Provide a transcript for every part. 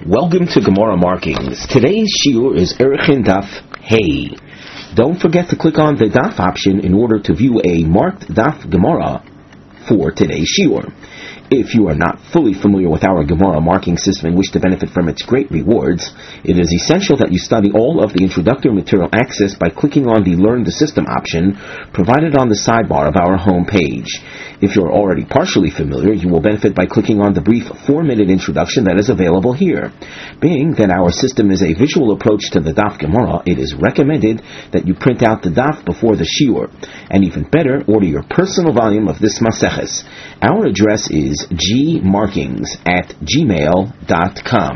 Welcome to Gemara Markings. Today's shiur is Erechin Daf Hey. Don't forget to click on the Daf option in order to view a marked Daf Gemara for today's shiur. If you are not fully familiar with our Gemara marking system and wish to benefit from its great rewards, it is essential that you study all of the introductory material accessed by clicking on the Learn the System option provided on the sidebar of our home page. If you are already partially familiar, you will benefit by clicking on the brief 4-minute introduction that is available here. Being that our system is a visual approach to the Daf Gemara, it is recommended that you print out the Daf before the shiur, and even better, order your personal volume of this Maseches. Our address is gmarkings@gmail.com.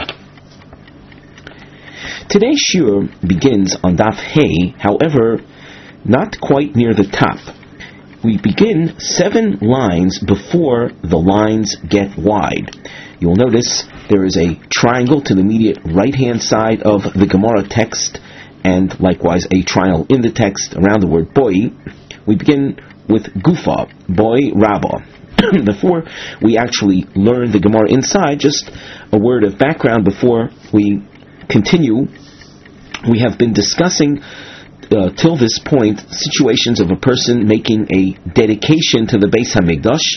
Today's shiur begins on Daf Hey, however, not quite near the top. We begin 7 lines before the lines get wide. You'll notice there is a triangle to the immediate right-hand side of the Gemara text, and likewise a triangle in the text around the word boy. We begin with Gufa, boy, Rabba. Before we actually learn the Gemara inside, just a word of background before we continue. We have been discussing till this point situations of a person making a dedication to the Beis Hamikdash.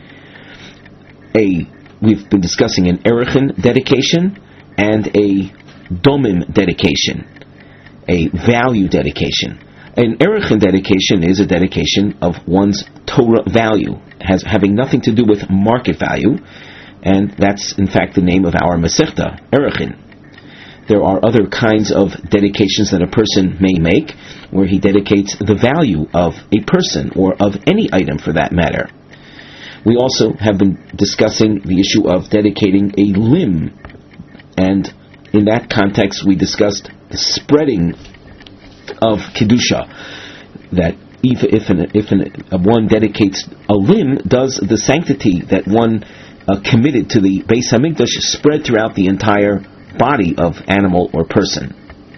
We've been discussing an Erechin dedication and a Domim dedication, a value dedication. An Erechin dedication is a dedication of one's Torah value, having nothing to do with market value, and that's in fact the name of our Masechta, Erechin. There are other kinds of dedications that a person may make, where he dedicates the value of a person, or of any item for that matter. We also have been discussing the issue of dedicating a limb, and in that context we discussed the spreading of Kedusha, that if one dedicates a limb, does the sanctity that one committed to the Beis Hamikdash spread throughout the entire body of animal or person.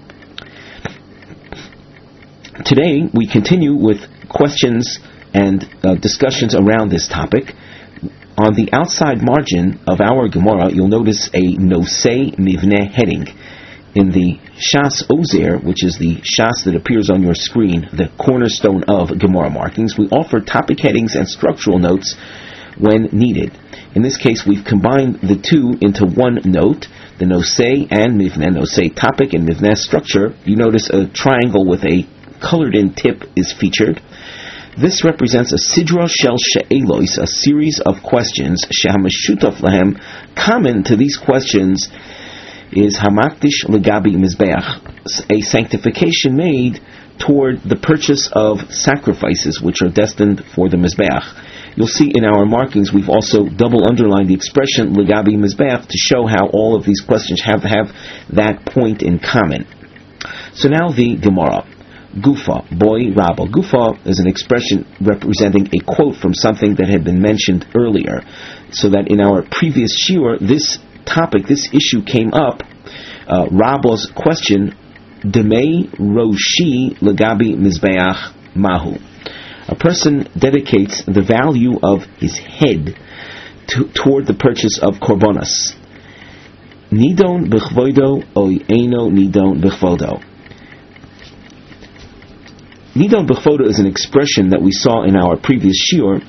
Today we continue with questions and discussions around this topic. On the outside margin of our Gemara, you'll notice a Nosei Mivneh heading. In the Shas Ozer, which is the Shas that appears on your screen, the cornerstone of Gemara markings, we offer topic headings and structural notes when needed. In this case, we've combined the two into one note, the Nosei and Mivneh, Nosei topic and Mivneh structure. You notice a triangle with a colored-in tip is featured. This represents a Sidra Shel She'elos, a series of questions, Shehamashutaf Lahem. Common to these questions is Hamakdish Legabi Mizbeach, a sanctification made toward the purchase of sacrifices which are destined for the Mizbeach. You'll see in our markings we've also double underlined the expression Legabi Mizbeach to show how all of these questions have that point in common. So now the Gemara. Gufa, boy, Rabba. Gufa is an expression representing a quote from something that had been mentioned earlier, so that in our previous shiur, this topic, this issue came up. Rabba's question, Demei Roshi Legabi Mizbeach Mahu. A person dedicates the value of his head toward the purchase of korbanos. Nidon b'chvodo oy eino nidon b'chvodo. Nidon b'chvodo is an expression that we saw in our previous shiur,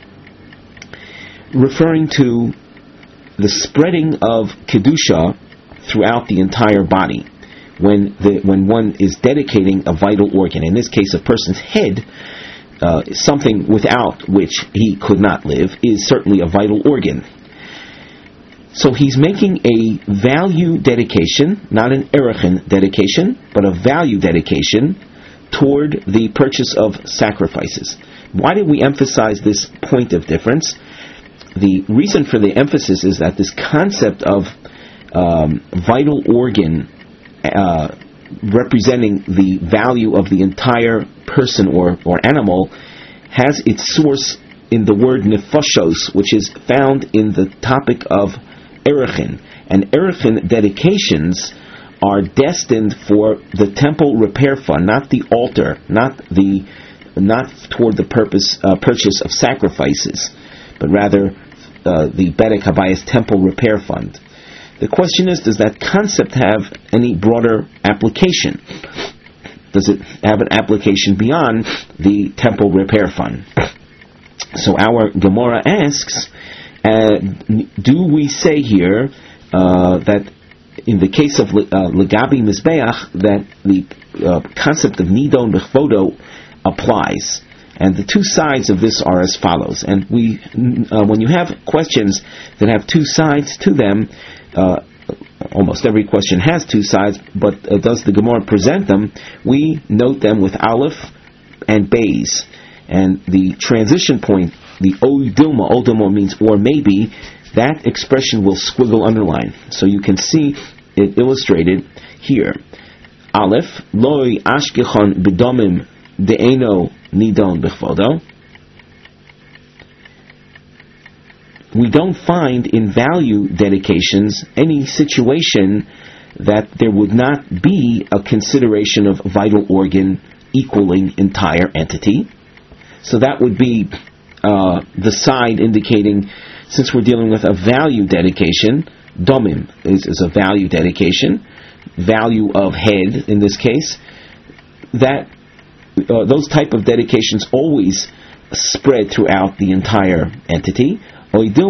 referring to the spreading of Kedusha throughout the entire body. When one is dedicating a vital organ, in this case a person's head, something without which he could not live, is certainly a vital organ. So he's making a value dedication, not an Erechin dedication, but a value dedication toward the purchase of sacrifices. Why did we emphasize this point of difference? The reason for the emphasis is that this concept of vital organ representing the value of the entire person or animal has its source in the word nefashos, which is found in the topic of Erechin. And Erechin dedications are destined for the temple repair fund, not the altar, not toward the purchase of sacrifices, but rather the Bedek Habayis temple repair fund. The question is, does that concept have any broader application? Does it have an application beyond the temple repair fund? So our Gemara asks, do we say here that in the case of Legabi Mizbeach, that the concept of Nidon Bechvodo applies? And the two sides of this are as follows. And when you have questions that have two sides to them, almost every question has two sides, but does the Gemara present them? We note them with Aleph and Beis. And the transition point, the Odilma means or maybe, that expression will squiggle underline. So you can see it illustrated here. Aleph, Loi Ashkechon Bidomim De'eno Nidon Bechvodo. We don't find in value dedications any situation that there would not be a consideration of vital organ equaling entire entity. So that would be the side indicating, since we're dealing with a value dedication, domim is a value dedication, value of head in this case, that those type of dedications always spread throughout the entire entity. Or it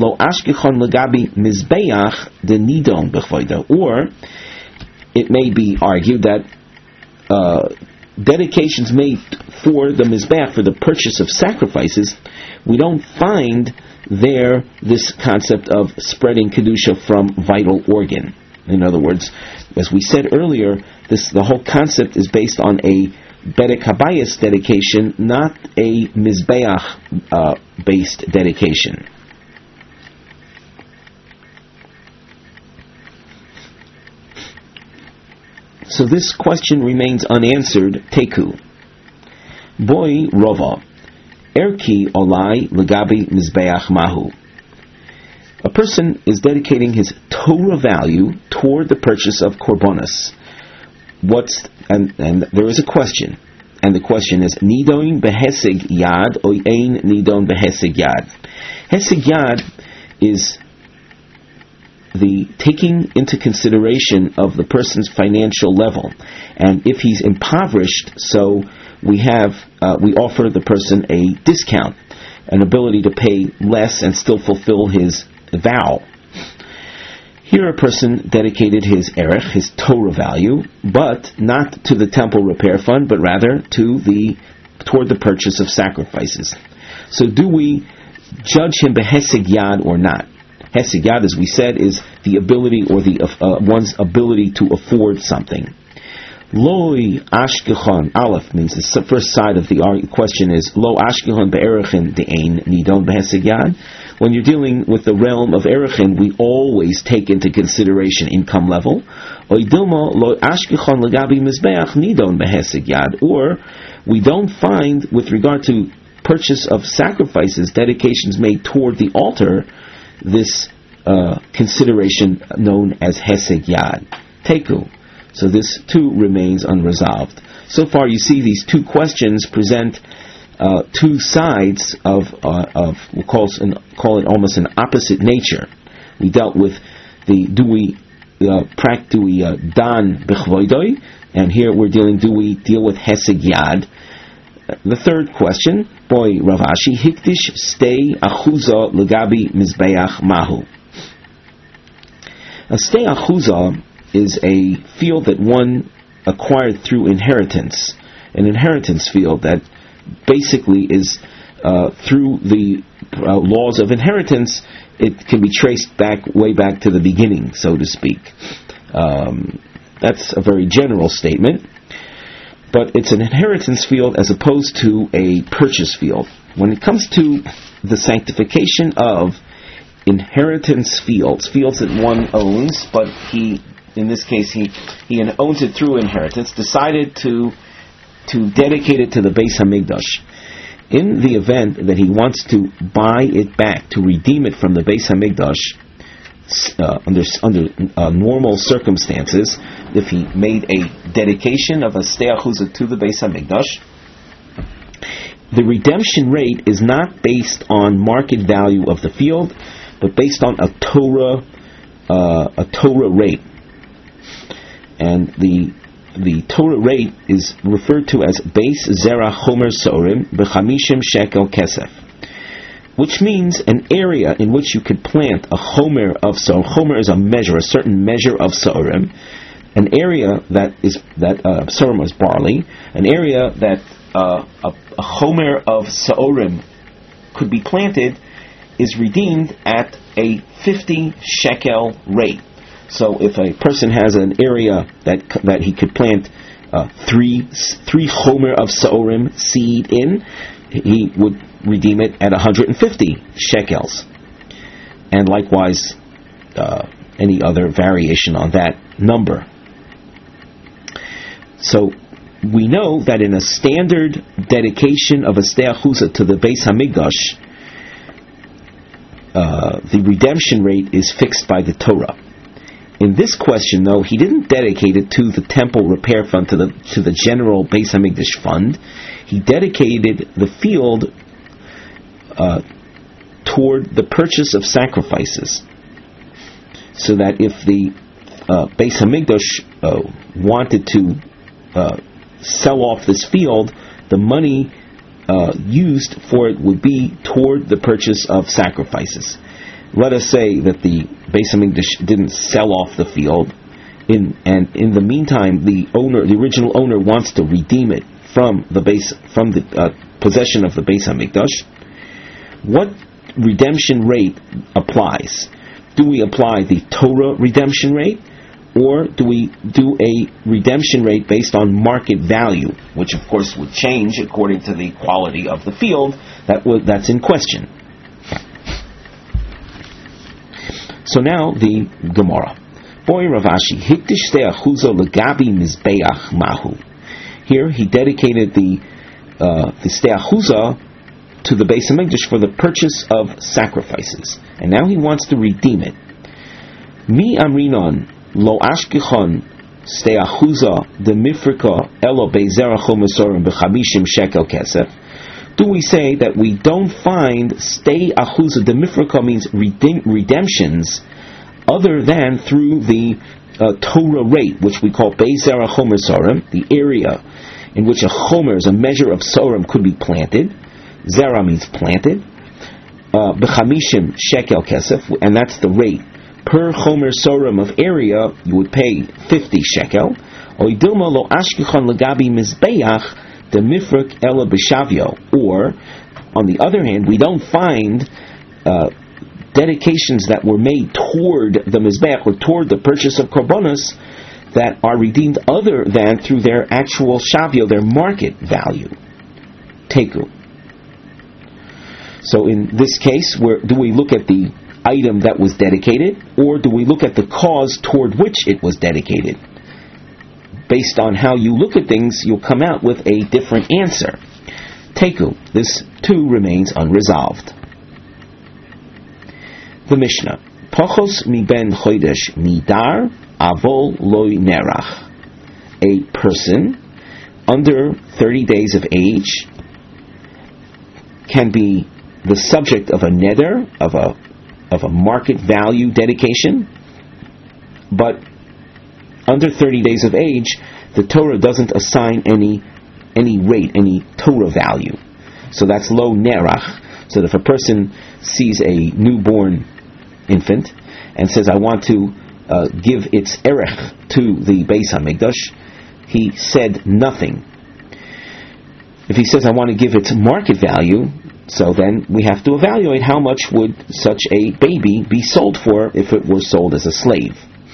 may be argued that dedications made for the Mizbeach, for the purchase of sacrifices, we don't find there this concept of spreading Kedusha from vital organ. In other words, as we said earlier, the whole concept is based on a Bedek Habayis dedication, not a Mizbeach based dedication. So this question remains unanswered. Teku. Boy Rova. Erki Olai Legabi Mizbeach Mahu. A person is dedicating his Torah value toward the purchase of korbanos. And there is a question, and the question is Nidon behesig yad or ein nidon behesig yad. Hesig yad is the taking into consideration of the person's financial level, and if he's impoverished, so we offer the person a discount, an ability to pay less and still fulfill his vow. Here a person dedicated his erech, his Torah value, but not to the temple repair fund, but rather toward the purchase of sacrifices. So do we judge him behesig yad or not? Hesig yad, as we said, is the ability or one's ability to afford something. Loi ashkechon, Aleph means the first side of the question is Lo ashkechon be'erechin de'ein nidon behesig yad. When you're dealing with the realm of erechin, we always take into consideration income level. Or we don't find, with regard to purchase of sacrifices, dedications made toward the altar, this consideration known as heseg yad. Teku. So this too remains unresolved. So far you see these two questions present two sides of we'll call it almost an opposite nature. We dealt with do we dan bechvoidoi, and here we're do we deal with heseg yad. The third question, boy Rav Ashi, hikdish stei achuza legabi mizbeach mahu. A stei achuza is a field that one acquired through inheritance, an inheritance field that basically is through the laws of inheritance. It can be traced way back to the beginning, so to speak. That's a very general statement, but it's an inheritance field as opposed to a purchase field. When it comes to the sanctification of inheritance fields that one owns, but in this case he owns it through inheritance, decided to dedicate it to the Beis Hamikdash. In the event that he wants to buy it back, to redeem it from the Beis Hamikdash, under normal circumstances, if he made a dedication of a stei achuza to the Beis Hamikdash, the redemption rate is not based on market value of the field, but based on a Torah a Torah rate, and the Torah rate is referred to as Beis Zera Chomer Sorim b'Chamishim Shekel Kesef, which means an area in which you could plant a Chomer of Sorim. Chomer is a measure, a certain measure of Sorim. An area that Sorim is barley, an area that a Chomer of Sorim could be planted is redeemed at a 50 shekel rate. So if a person has an area that he could plant three Chomer of Sorim seed in, he would redeem it at 150 shekels. And likewise, any other variation on that number. So we know that in a standard dedication of a Sdei Achuzah to the Beis Hamikdash, the redemption rate is fixed by the Torah. In this question, though, he didn't dedicate it to the temple repair fund, to the general Beis Hamikdash fund. He dedicated the field toward the purchase of sacrifices, so that if the Beis Hamikdash wanted to sell off this field, the money used for it would be toward the purchase of sacrifices. Let us say that the Beis Hamikdash didn't sell off the field, and in the meantime, the original owner wants to redeem it from the possession of the Beis Hamikdash. What redemption rate applies? Do we apply the Torah redemption rate, or do we do a redemption rate based on market value, which of course would change according to the quality of the field that's in question? So now the Gemara. Boy Rav Ashi, hikdish Sdei Achuzah legabi mizbeach mahu. Here he dedicated the Sdei Achuzah to the Beis Hamikdash for the purchase of sacrifices, and now he wants to redeem it. Mi amrinon lo ashkichon Sdei Achuzah de mifrika elo beizera chomesorim b'chamishim shekel kesef. Do we say that we don't find Sdei Achuzah de mifrika means redemptions other than through the Torah rate, which we call beizera chomesorim, the area in which a chomer is a measure of sorim could be planted. Zera means planted. B'chamishim shekel kesef, and that's the rate. Per chomer sorim of area, you would pay 50 shekel. Oidilma lo ashkichon legabi mizbeach de mifrek ela b'shavio. Or, on the other hand, we don't find dedications that were made toward the mizbeach or toward the purchase of korbanos that are redeemed other than through their actual shavio, their market value. Teku. So in this case, do we look at the item that was dedicated, or do we look at the cause toward which it was dedicated? Based on how you look at things, you'll come out with a different answer. Teku. This too remains unresolved. The Mishnah. Pachos mi ben chodesh midar avol loy nerach. A person under 30 days of age can be the subject of a neder, of a market value dedication, but under 30 days of age, the Torah doesn't assign any rate, any Torah value. So that's lo nerach. So that if a person sees a newborn infant and says, I want to give its erech to the Beis Hamikdash, he said nothing. If he says, I want to give its market value, so then we have to evaluate how much would such a baby be sold for if it were sold as a slave.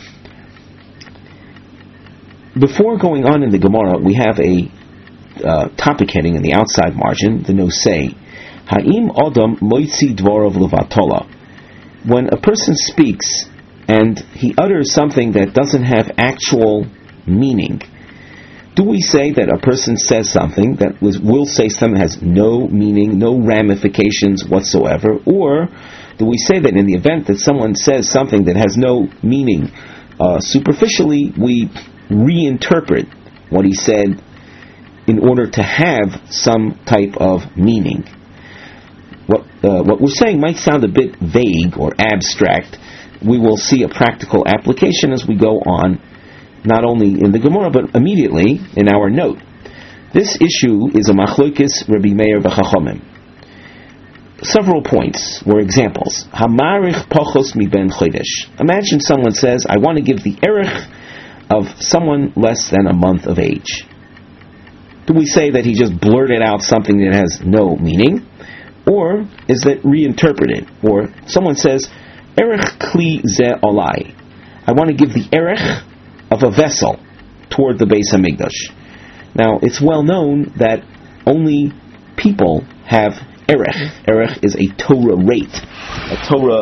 Before going on in the Gemara, we have a topic heading in the outside margin, the nosei. Ha'im Adam moitzi dvorav levatola. When a person speaks and he utters something that doesn't have actual meaning, do we say that a person says something that will say something that has no meaning, no ramifications whatsoever? Or do we say that in the event that someone says something that has no meaning, superficially we reinterpret what he said in order to have some type of meaning? What we're saying might sound a bit vague or abstract, we will see a practical application as we go on, not only in the Gemara, but immediately in our note. This issue is a machlokes Rabbi Meir v'chachomim. Several points were examples. Hamarich pachos mi ben chodesh. Imagine someone says, I want to give the erech of someone less than a month of age. Do we say that he just blurted out something that has no meaning? Or is that reinterpreted? Or someone says, erech kli ze olai. I want to give the erech of a vessel toward the Beis HaMikdash. Now, it's well known that only people have erech. Erech is a Torah rate, a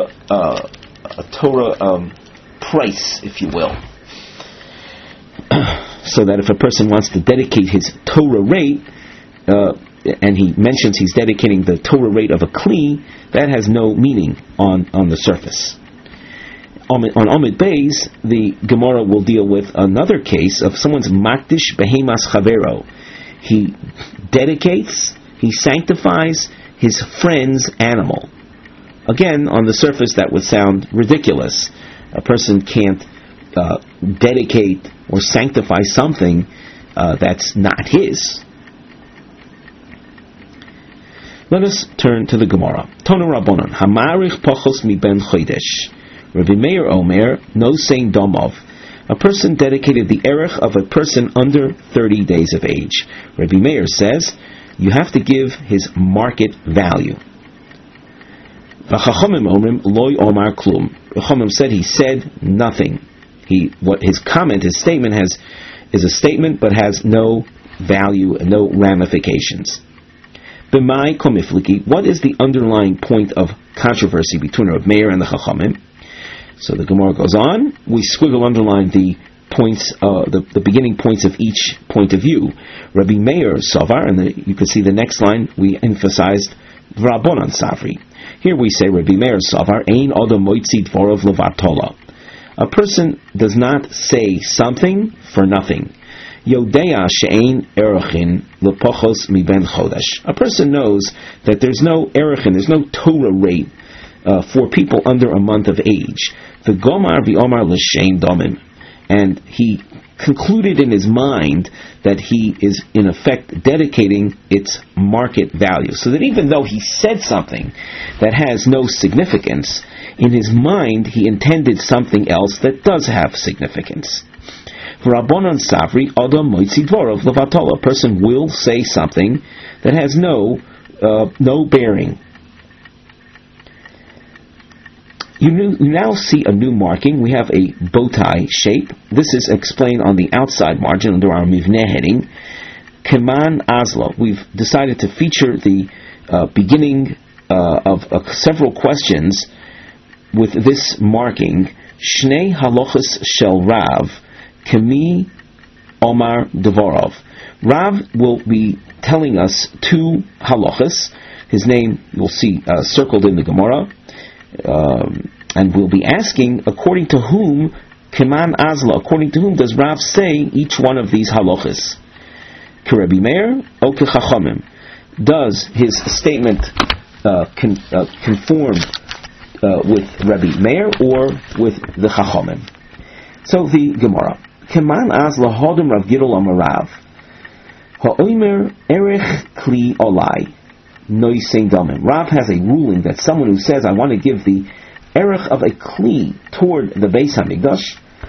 Torah price, if you will. So that if a person wants to dedicate his Torah rate, and he mentions he's dedicating the Torah rate of a kli, that has no meaning on the surface. On Amid Beis, the Gemara will deal with another case of someone's makdish behemas chavero. He dedicates, he sanctifies his friend's animal. Again, on the surface that would sound ridiculous. A person can't dedicate or sanctify something that's not his. Let us turn to the Gemara. Tonu Rabbanan, Hamarich pachos mi ben chodesh. Rabbi Meir Omer, no saying domov. A person dedicated the erech of a person under 30 days of age. Rabbi Meir says, you have to give his market value. V'chachamim omrim loy omar klum. Chachamim said he said nothing. What his comment, his statement is a statement, but has no value and no ramifications. B'mai komifliki. What is the underlying point of controversy between Rabbi Meir and the Chachamim? So the Gemara goes on. We squiggle underline the points, the beginning points of each point of view. Rabbi Meir Savar, and you can see the next line. We emphasized Rabbanan Savri. Here we say Rabbi Meir Savar Ein Adam Moitzi Dvorov Levatola. A person does not say something for nothing. Yodea she'ein erochin lepochos mi ben chodesh. A person knows that there's no erochin, there's no Torah rate for people under a month of age. The Gomar v'omar l'shein domim, and he concluded in his mind that he is in effect dedicating its market value. So that even though he said something that has no significance, in his mind he intended something else that does have significance. Rabbanan Savri Adam Moitzi Dvorov Levatola. A person will say something that has no bearing. You now see a new marking. We have a bow tie shape. This is explained on the outside margin under our Mivneh heading. Keman Azla. We've decided to feature the beginning of several questions with this marking. Shnei Halochas Shel Rav Kemi Omar Devorov. Rav will be telling us two halachas. His name you'll see circled in the Gemara. And we'll be asking, according to whom, Keman Azla, according to whom does Rav say each one of these halachas? Kerebi Meir or Kechachamim? Does his statement conform with Rabbi Meir or with the Chachamim? So the Gemara. Keman Azla Hodem Rav Gidol Amarav. Ha'omer Erech Kli Olai. Noising Domim. Rav has a ruling that someone who says, I want to give the erech of a kli toward the Beis HaMikdash,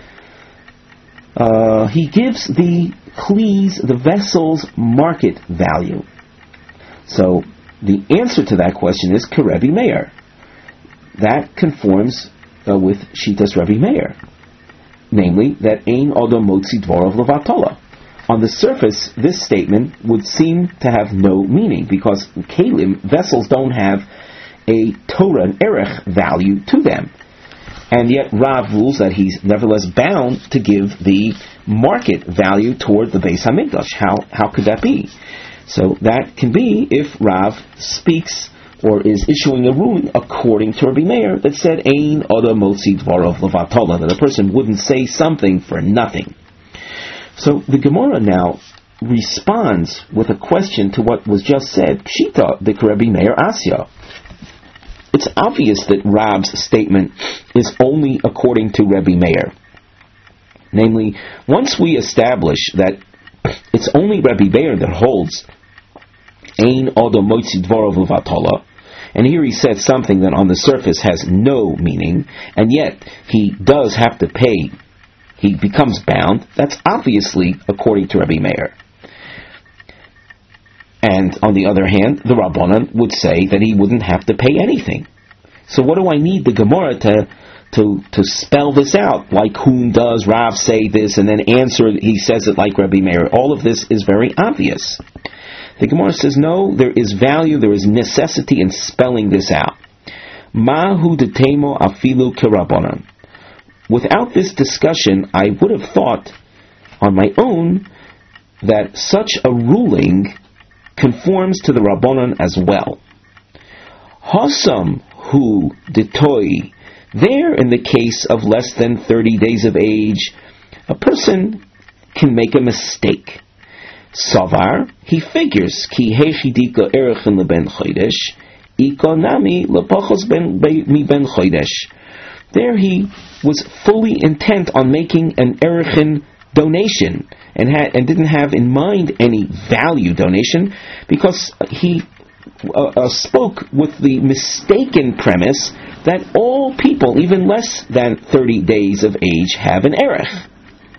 he gives the kli's, the vessel's market value. So the answer to that question is Kerebi Meir. That conforms with Shitas Rabbi Meir, namely that Ein Odom Motzi Dvorov Levatola. On the surface, this statement would seem to have no meaning because kalim, vessels, don't have a Torah, an erech value to them. And yet Rav rules that he's nevertheless bound to give the market value toward the Beis HaMikdash. How could that be? So that can be if Rav speaks or is issuing a ruling according to Rabbi Meir that said Ein Oda Motzi Dvorov Levatola, that a person wouldn't say something for nothing. So the Gemara now responds with a question to what was just said. Pshita de Rabbi Meir Asya. it's obvious that Rav's statement is only according to Rebbe Meir. Namely, once we establish that it's only Rebbe Meir that holds Ein Odom Motzi Dvorov Levatala, and here he said something that on the surface has no meaning, and yet he does have to pay, he becomes bound, that's obviously according to Rebbe Meir. And on the other hand, the Rabbanan would say that he wouldn't have to pay anything. So what do I need the Gemara to spell this out? Like whom does Rav say this and then answer, he says it like Rebbe Meir. All of this is very obvious. The Gemara says, no, there is value, there is necessity in spelling this out. Mahu detemo afilu kerabanan. Without this discussion, I would have thought on my own that such a ruling conforms to the Rabbanan as well. Hasam hu detoi. There, in the case of less than 30 days of age, a person can make a mistake. Savar, he figures, ki hechidika erechin leben chodesh, ika nami lepachos mi ben chodesh. There he was fully intent on making an erechin donation, and didn't have in mind any value donation, because he spoke with the mistaken premise that all people, even less than 30 days of age, have an erech.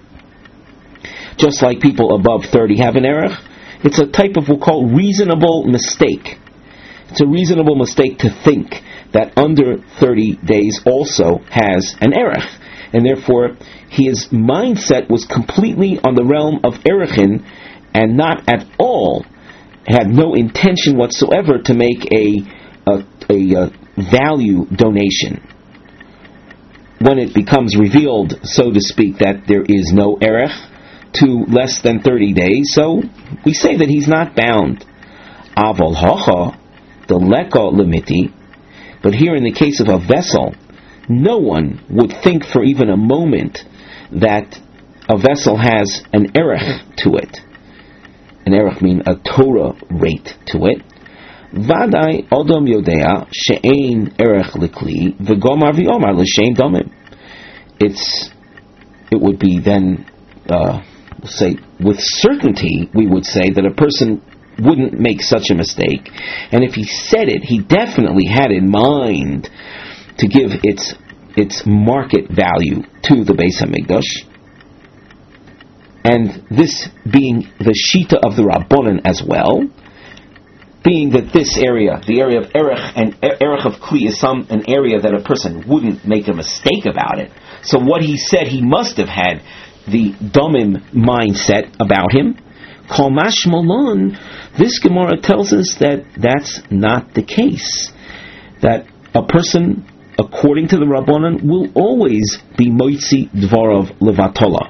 Just like people above 30 have an erech, it's a type of, we'll call, reasonable mistake. It's a reasonable mistake to think that under 30 days also has an erech. And therefore, his mindset was completely on the realm of erechin, and not at all, had no intention whatsoever to make a value donation. When it becomes revealed, so to speak, that there is no erech to less than 30 days, so we say that he's not bound. Avol hacha, the leka limiti, but here in the case of a vessel, no one would think for even a moment that a vessel has an erech to it. An erech means a Torah rate to it. Vadai odom yodea she'ein erech likli v'gomar v'omar l'shein domim. It would be then, say, with certainty, we would say that a person wouldn't make such a mistake. And if he said it, he definitely had in mind to give its market value to the Beis HaMikdash. And this being the Shita of the Rabbanan as well, being that this area, the area of Erech and Erech of Kli, is an area that a person wouldn't make a mistake about it. So what he said, he must have had the Domim mindset about him. Kol mashmalon, this Gemara tells us that that's not the case. That a person, according to the Rabbanan, will always be moitzi dvarav levatola,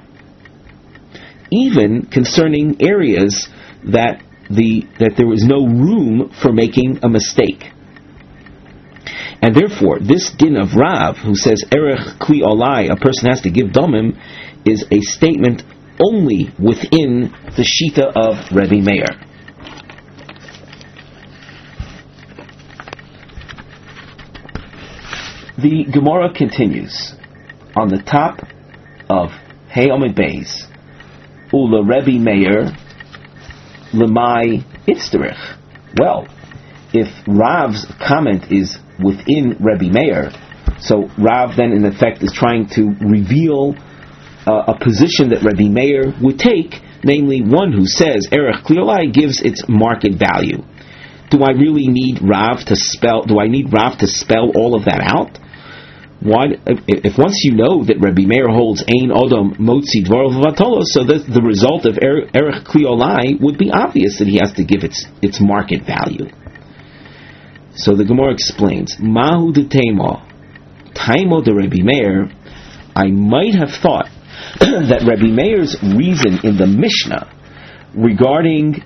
even concerning areas that there is no room for making a mistake. And therefore, this din of Rav, who says erech kli olai, a person has to give domim, is a statement only within the Shita of Rebbe Meir. The Gemara continues on the top of Hey Omid Beis, Ula Rebbe Meir Lemai Itzterich. Well, if Rav's comment is within Rebbe Meir, so Rav then in effect is trying to reveal a position that Rebbe Meir would take, namely one who says Erech Kliolai gives its market value. Do I really need Rav to spell? Do I need Rav to spell all of that out? Why, if once you know that Rebbe Meir holds Ein Odom Motzi Dvorov Vatolo, so that the result of Erech Kliolai would be obvious that he has to give its market value. So the Gemara explains, Mahu de Tema, Taimo de Rebbe Meir. I might have thought that Rebbe Meir's reason in the Mishnah regarding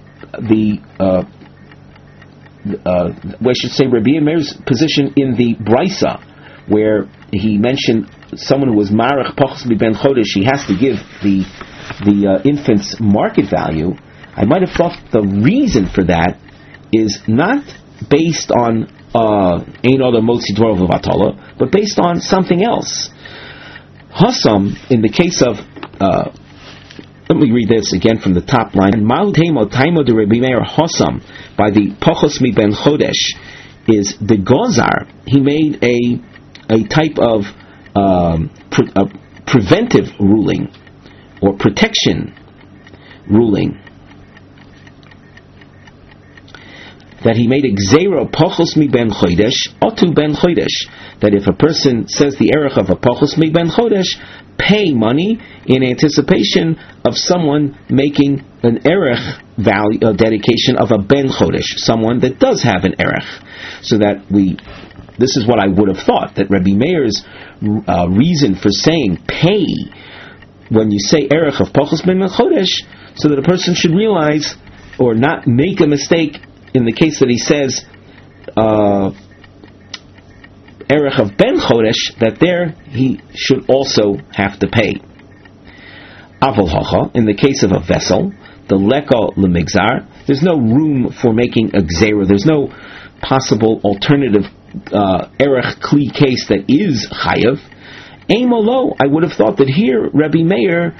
we should say Rebbe Meir's position in the Brisa, where he mentioned someone who was Marach Pachos Mi Ben Chodesh, he has to give the infant's market value. I might have thought the reason for that is not based on Ein Adam Motzi Dvarav Levatala, but based on something else. Hasam, in the case of, let me read this again from the top line. Mahu Taimo Taimo de Rabbi Meir Hasam, by the Pachos mi ben Chodesh, is the Gozar. He made a type of preventive ruling, or protection ruling, that he made a Gzeira Pachos mi ben Chodesh, Otu ben Chodesh, that if a person says the erech of a Pachos mi ben Chodesh, pay money in anticipation of someone making an erech value, dedication of a ben Chodesh, someone that does have an erech. So that this is what I would have thought, that Rabbi Meir's reason for saying pay when you say erech of Pachos mi ben Chodesh, so that a person should realize or not make a mistake in the case that he says erech of ben Chodesh, that there he should also have to pay. Aval hacha, in the case of a vessel, the leka lemigzar, there's no room for making a gzeira. There's no possible alternative erech kli case that is chayav. Eimolo, I would have thought that here Rabbi Meir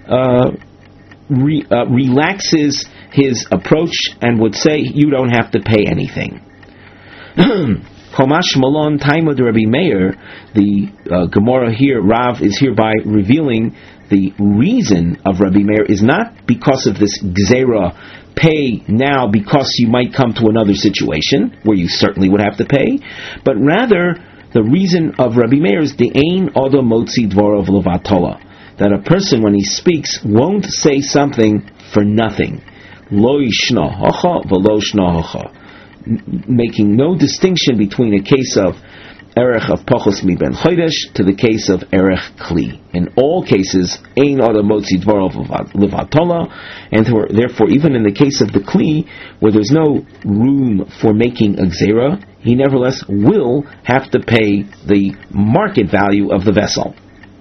relaxes his approach and would say you don't have to pay anything. Komash Malon Taimud Rabbi Meir, the Gemara here, Rav is hereby revealing the reason of Rabbi Meir is not because of this Gzeira, pay now because you might come to another situation where you certainly would have to pay, but rather the reason of Rabbi Meir is the Ein Odo Motzi Dvarav Levatola, that a person when he speaks won't say something for nothing. Lo yishna hacha v'lo shna hacha, making no distinction between a case of erech of Pachos mi ben Chodesh to the case of erech kli. In all cases, ein adam motzi dvarav levatola, and therefore even in the case of the kli, where there's no room for making a gzeira, he nevertheless will have to pay the market value of the vessel.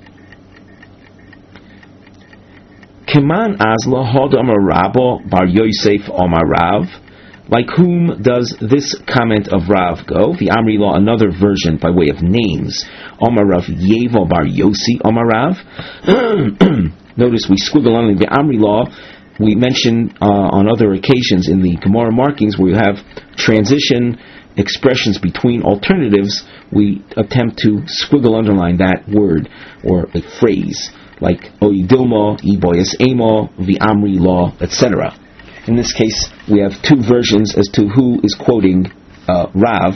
Keman azla hod amar Rabbo bar Yosef amar Rav. Like whom does this comment of Rav go? The Amri Law, another version by way of names. Amar Rav Yevo bar Yossi Amar Rav. Notice we squiggle on the Amri Law. We mention on other occasions in the Gemara markings where you have transition expressions between alternatives, we attempt to squiggle underline that word or a phrase, like Oidilma, Iboyas Amo, the Amri Law, etc. In this case, we have two versions as to who is quoting Rav.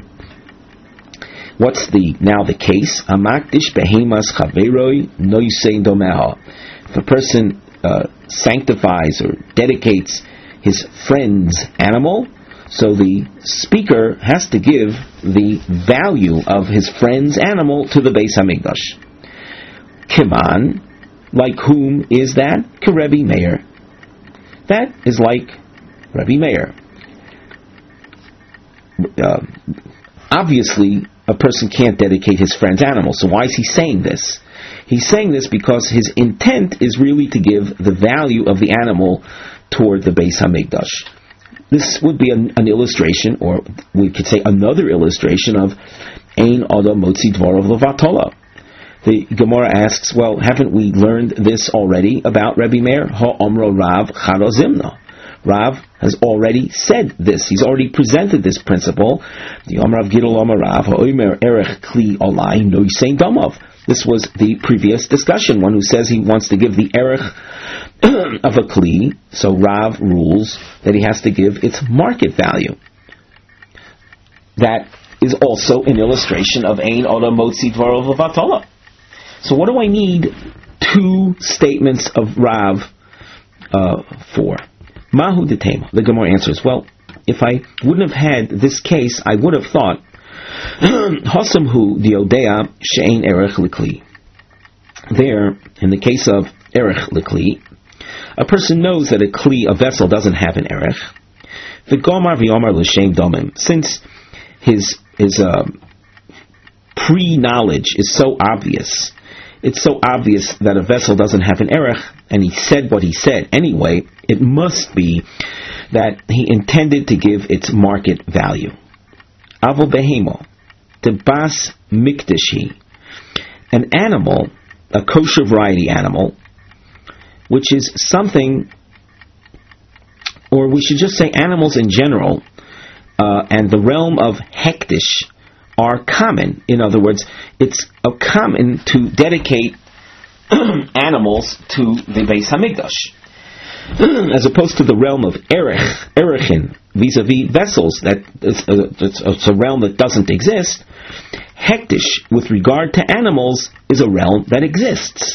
What's the case? Amakdish behemas chaveroi noisein domeha. If a person sanctifies or dedicates his friend's animal, so the speaker has to give the value of his friend's animal to the Beis Hamikdash. Kiman, like whom is that? Kerebi Meir. That is like Rabbi Meir. Obviously, a person can't dedicate his friend's animal, so why is he saying this? He's saying this because his intent is really to give the value of the animal toward the Beis Hamikdash. This would be an illustration, or we could say another illustration of Ein Adam Motzi Dvarav Levatola. The Gemara asks, well, haven't we learned this already about Rabbi Meir? Ha Omro Rav Charozimna. Rav has already said this. He's already presented this principle. The Omrav Gidol Omar Rav HaOimer Erech Kli Olai Noisein Damav. This was the previous discussion. One who says he wants to give the Erech of a Kli, so Rav rules that he has to give its market value. That is also an illustration of Ein Olam Motzi Dvarav Levatola. So what do I need two statements of Rav for? Mahu detema. The Gemara answers, well, if I wouldn't have had this case, I would have thought, Hasamhu diodea she'ein erech likli. There, in the case of erech likli, a person knows that a kli, a vessel, doesn't have an erech. V'gomar v'yomar l'shem domim. Since his pre-knowledge is so obvious, it's so obvious that a vessel doesn't have an erech, and he said what he said anyway, it must be that he intended to give its market value. avo behemo, de bas mikdashi, an animal, a kosher variety animal, which is something, or we should just say animals in general, and the realm of hektish are common. In other words, it's common to dedicate animals to the Beis Hamikdash, as opposed to the realm of erechin, vis-a-vis vessels. It's a realm that doesn't exist. Hektish, with regard to animals, is a realm that exists.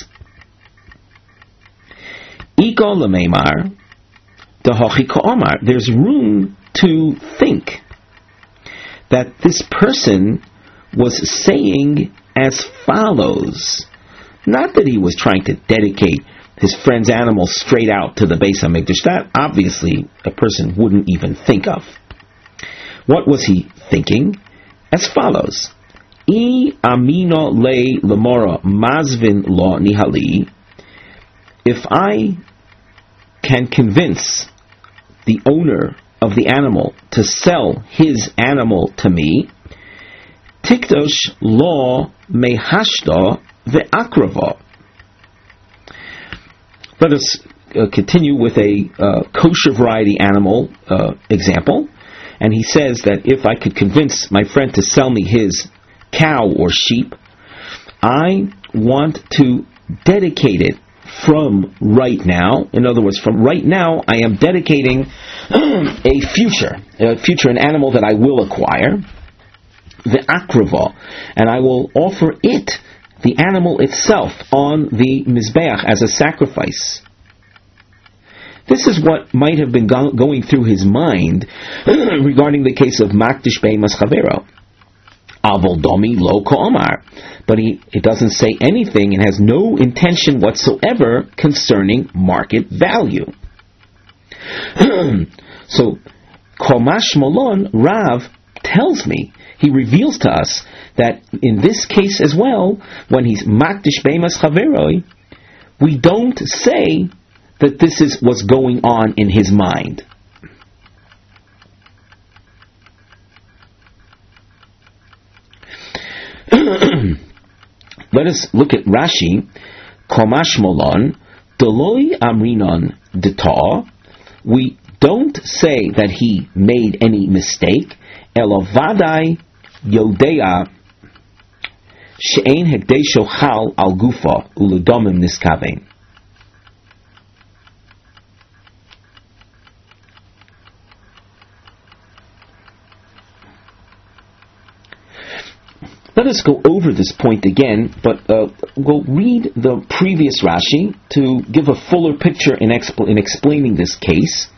Iko lemeimar, dehochi ka'omar. There's room to think that this person was saying as follows. Not that he was trying to dedicate his friend's animal straight out to the Beis HaMikdash. That obviously a person wouldn't even think of. What was he thinking? As follows. I amino le lemora mazvin lo nihali. If I can convince the owner of the animal to sell his animal to me, tikdosh lo mehashto ve'akrava. Let us continue with a kosher variety animal example. And he says that if I could convince my friend to sell me his cow or sheep, I want to dedicate it from right now. In other words, from right now, I am dedicating an animal that I will acquire, the akrava, and I will offer it, the animal itself, on the mizbeach as a sacrifice. This is what might have been going through his mind regarding the case of makdish beimas chavero. Avol domi lo ka'omar. But he doesn't say anything and has no intention whatsoever concerning market value. So, Komash Molon, Rav tells me, he reveals to us that in this case as well, when he's makdish beimas chaveroi, we don't say that this is what's going on in his mind. Let us look at Rashi. Komash Molon, Deloi Amrinon Deta. We don't say that he made any mistake. Elovadai Yodea She'ein Hekdesho Chal Al Gufa Uledomim Niskavein. Let us go over this point again, but we'll read the previous Rashi to give a fuller picture in explaining this case.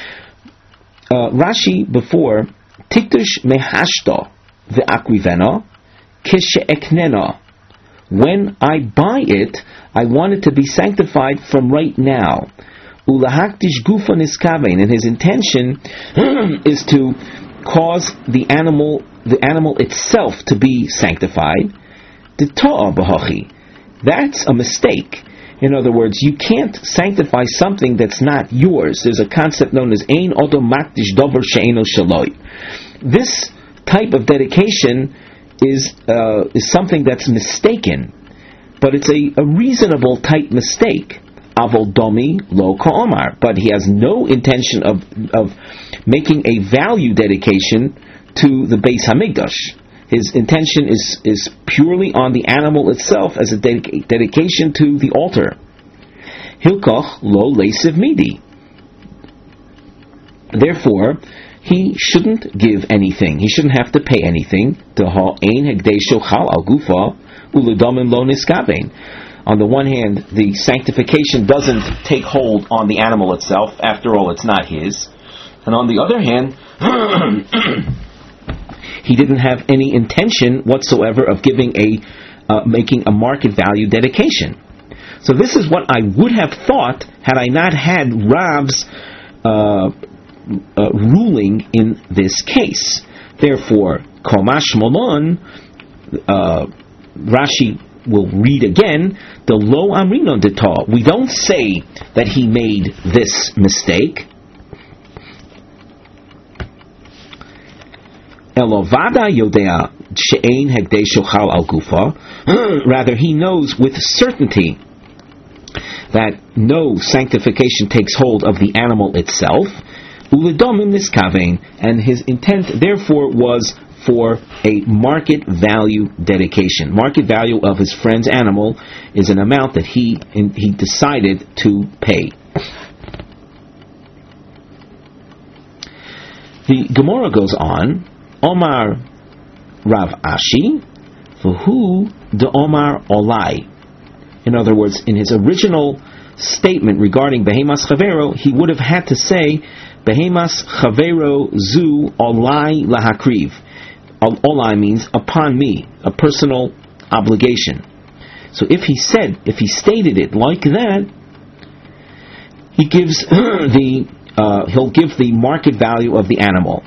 Rashi before, Tiktush mehashto ve'akwivena kishe'eknena. When I buy it, I want it to be sanctified from right now. Ulahaktish gufa niskavein, and his intention is to cause the animal itself to be sanctified. Deta'a b'hachi. That's a mistake. In other words, you can't sanctify something that's not yours. There's a concept known as ein odo makdish dover she'eno shaloi. This type of dedication is something that's mistaken, but it's a reasonable type mistake. Avol domi lo ka'omar, but he has no intention of making a value dedication to the Beis Hamikdash. His intention is purely on the animal itself as a dedication to the altar. Hilkoch lo leisev midi. Therefore, he shouldn't give anything. He shouldn't have to pay anything. Deha ein hekdesho chal al gufa uledomim lo niskavein. On the one hand, the sanctification doesn't take hold on the animal itself. After all, it's not his. And on the other hand, he didn't have any intention whatsoever of making a market value dedication. So this is what I would have thought had I not had Rav's ruling in this case. Therefore, Komash Molon, Rashi will read again, the lo amrinon deta. We don't say that he made this mistake. But Rather, he knows with certainty that no sanctification takes hold of the animal itself. And his intent, therefore, was for a market value dedication. Market value of his friend's animal is an amount that he decided to pay. The Gemara goes on, Omar Rav Ashi, V'hu de Omar Olai. In other words, in his original statement regarding Behemas Chavero, he would have had to say, Behemas Chavero Zu Olai Lahakriv. Olai means upon me, a personal obligation. So if he stated it like that, he gives he'll give the market value of the animal.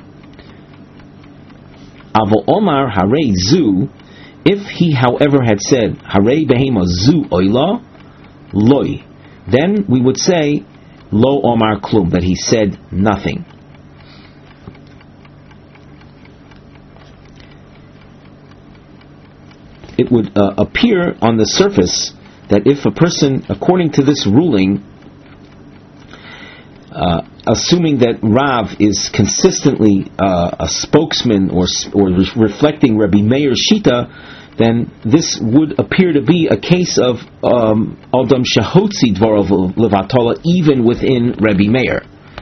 Avo Omar Harei Zu, if he, however, had said Harei Behema Zu Oila Loi, then we would say Lo Omar Klum, that he said nothing. It would appear on the surface that if a person, according to this ruling, assuming that Rav is consistently a spokesman or reflecting Rabbi Meir's Shita, then this would appear to be a case of Adam Shahotzi Dvarav Levatola, even within Rabbi Meir.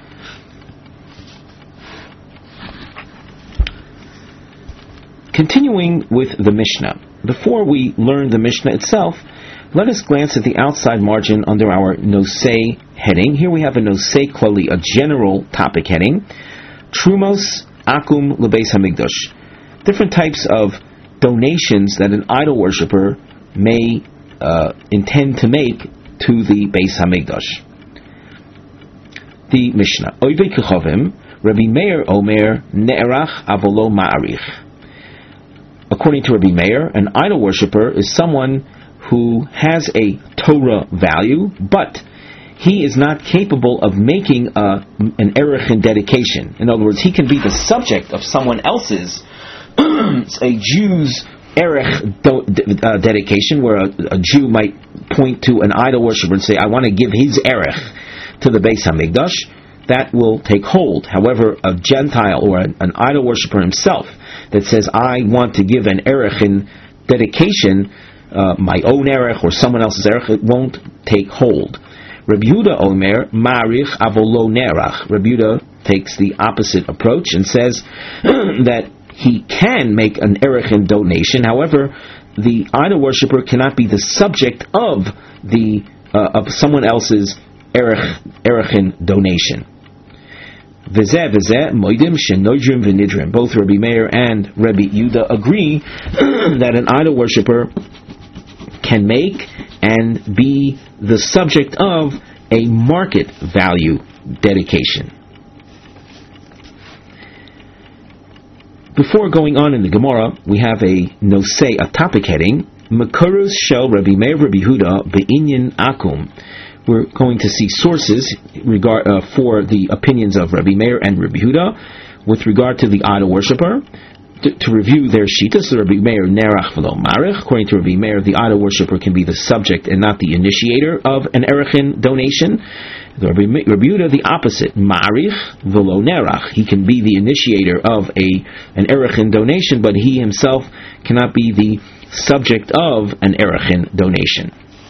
Continuing with the Mishnah. Before we learn the Mishnah itself, let us glance at the outside margin under our Nosei heading. Here we have a Nosei Klali, a general topic heading. Trumos Akum Lebeis Hamikdash. Different types of donations that an idol worshipper may intend to make to the Beis Hamikdash. The Mishnah. Oivei Kechavim, Rabbi Meir Omer Ne'erach Avolo Ma'arich. According to Rabbi Meir, an idol worshipper is someone who has a Torah value, but he is not capable of making an erechin dedication. In other words, he can be the subject of someone else's, a Jew's erech dedication, where a Jew might point to an idol worshiper and say, I want to give his erech to the Beis Hamikdash. That will take hold. However, a Gentile or an idol worshiper himself that says, I want to give an erechin dedication, my own erech or someone else's erech, it won't take hold. Rabbi Yehuda Omer Ma'arich Avolo Nerach. Rabbi Yehuda takes the opposite approach and says that he can make an erechin donation. However, the idol worshipper cannot be the subject of someone else's erechin donation. Both Rabbi Meir and Rabbi Yehuda agree that an idol worshipper can make and be the subject of a market value dedication. Before going on in the Gemara, we have a nosei, a topic heading, Makarus Shel Rabbi Meir Rabbi Yehuda Be'inyan Akum. We're going to see sources for the opinions of Rabbi Meir and Rabbi Yehuda with regard to the idol worshipper. To review their shita, so Rabbi Meir Nerach v'lo marich. According to Rabbi Meir, the idol worshipper can be the subject and not the initiator of an erechin donation. Rabbi Yehuda, the opposite, marich v'lo nerach. He can be the initiator of an erechin donation, but he himself cannot be the subject of an erechin donation.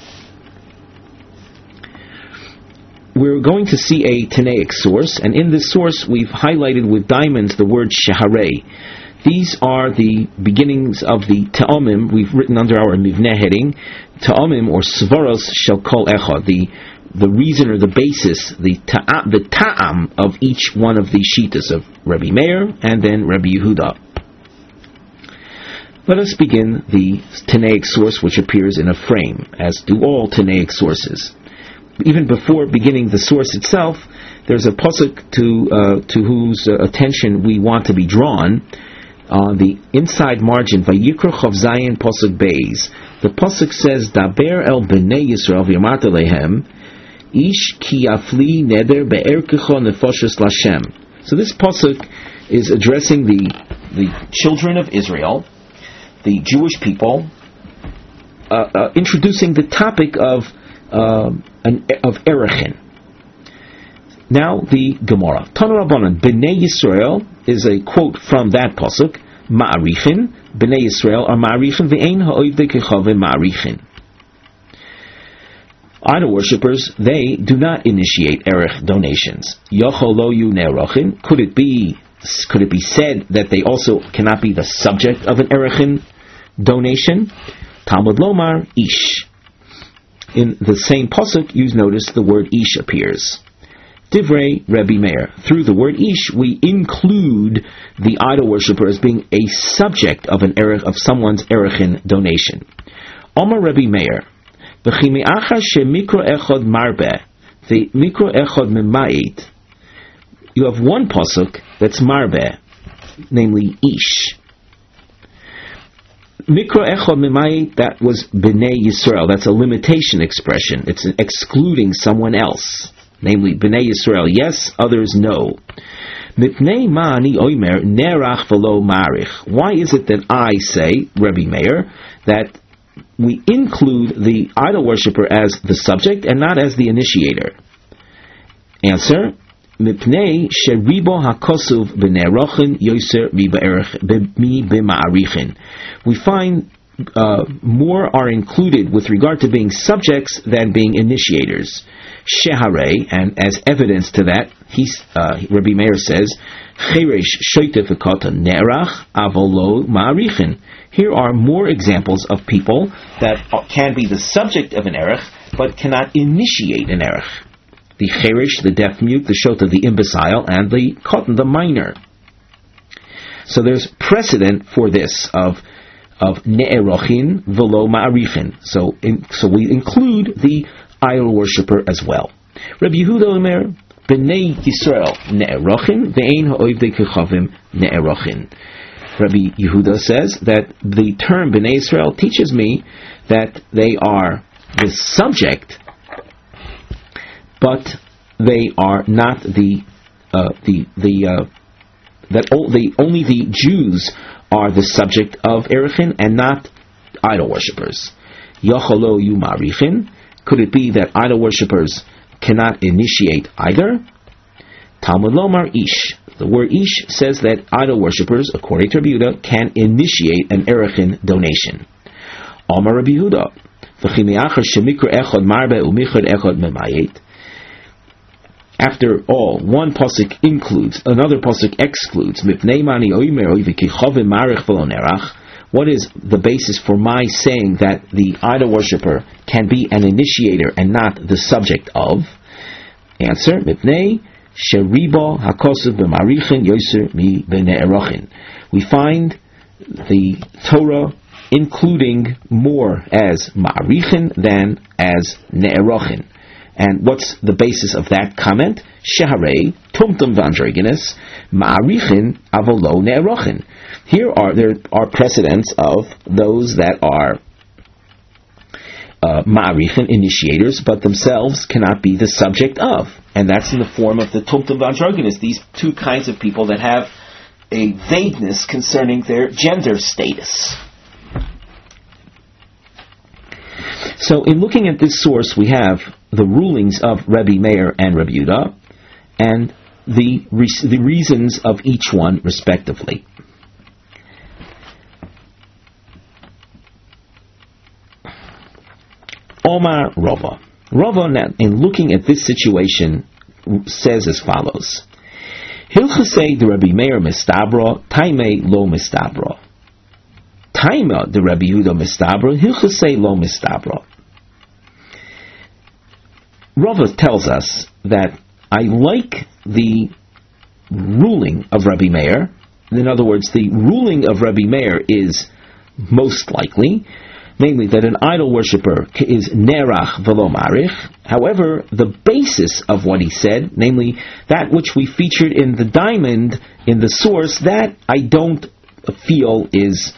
We're going to see a Tanaic source, and in this source we've highlighted with diamonds the word shaharei. These are the beginnings of the Ta'amim we've written under our Mivneh heading. Ta'amim or Svaros shall call Echad, the reason or the basis, the ta'am of each one of the shitas of Rabbi Meir and then Rabbi Yehuda. Let us begin the Tanaic source, which appears in a frame, as do all Tanaic sources. Even before beginning the source itself, there's a pasuk to whose attention we want to be drawn. On the inside margin, Vayikra Chav Zayin pasuk Beis, the pasuk says, Daber el bnei Yisrael v'yamarta lehem, ish ki afli neder be'erkecho nefoshes lashem. So this pasuk is addressing the the children of Israel, the Jewish people, introducing the topic of erechin. Now the Gemara. Tanu Rabbanan, Bnei Yisrael is a quote from that pasuk. Ma'arichin, Bnei Yisrael are ma'arichin, ve'ein ha'oivdei kechavim ma'arichin. Idol worshippers, they do not initiate erech donations. Yochol lo yu ne'erochin. Could it be said that they also cannot be the subject of an erechin donation? Talmud lomar ish. In the same pasuk, you notice the word ish appears. Divrei Rebbe Meir. Through the word ish, we include the idol worshipper as being a subject of someone's erechin donation. Omar Rebbe Meir. V'chimi'acha shemikro echod marbeh, the mikro echod memait. You have one pasuk that's marbeh, namely ish. Mikro echod memait, that was Bnei Yisrael. That's a limitation expression. It's excluding someone else, namely Bnei Yisrael. Yes, others no. Mipnei ma'ani oimer nerach v'lo ma'arich. Why is it that I say, Rebbe Meir, that we include the idol worshipper as the subject and not as the initiator? Answer: Mipnei sheribo hakosuv b'nerochin yoser mi b'ma'arichin. We find more are included with regard to being subjects than being initiators. Sheharei, and as evidence to that, Rabbi Meir says, Cheresh shoytef v'kata nerach avolo ma'arichin. Here are more examples of people that can be the subject of an erech, but cannot initiate an erech. The cheresh, the deaf mute, the shota, the imbecile, and the kotan, the minor. So there's precedent for this of ne'erochin v'lo ma'arichin. So we include the idol worshipper as well. Rabbi Yehuda Omer, Bnei Yisrael ne'erochin ve'ein ha'oivdei kechavim ne'erochin. Rabbi Yehuda says that the term Bnei Yisrael teaches me that they are the subject, but they are not only the Jews are the subject of erechin and not idol worshippers. Yacholo yu ma'arichin. Could it be that idol worshippers cannot initiate either? Talmud lomar ish. The word ish says that idol worshippers, according to Rabbi Yehuda, can initiate an erechin donation. Amar Rabbi Yehuda, after all, one pasuk includes, another pasuk excludes. What is the basis for my saying that the idol worshipper can be an initiator and not the subject of? Answer: Mipnei sheribo hakosuv b'ma'arichin yoser mi b'ne'erochin. We find the Torah including more as ma'arichin than as ne'erochin. And what's the basis of that comment? Sheharei tumtum v'androginus ma'arichin avolo ne'erochin. There are precedents of those that are ma'arichin, initiators, but themselves cannot be the subject of. And that's in the form of the tumtum v'androginus, these two kinds of people that have a vagueness concerning their gender status. So in looking at this source, we have the rulings of Rebbe Meir and Rebbe Yehuda, and the reasons of each one respectively. Omar Rava. Rava, in looking at this situation, says as follows: Hilchasei de Rebbe Meir mistabra, taimei lo mistabra. Taima de Rebbe Yehuda mistabra, hilchasei lo mistabra. Rava tells us that I like the ruling of Rebbe Meir. In other words, the ruling of Rebbe Meir is most likely, namely that an idol worshipper is nerach v'lo ma'arich. However, the basis of what he said, namely that which we featured in the diamond in the source, that I don't feel is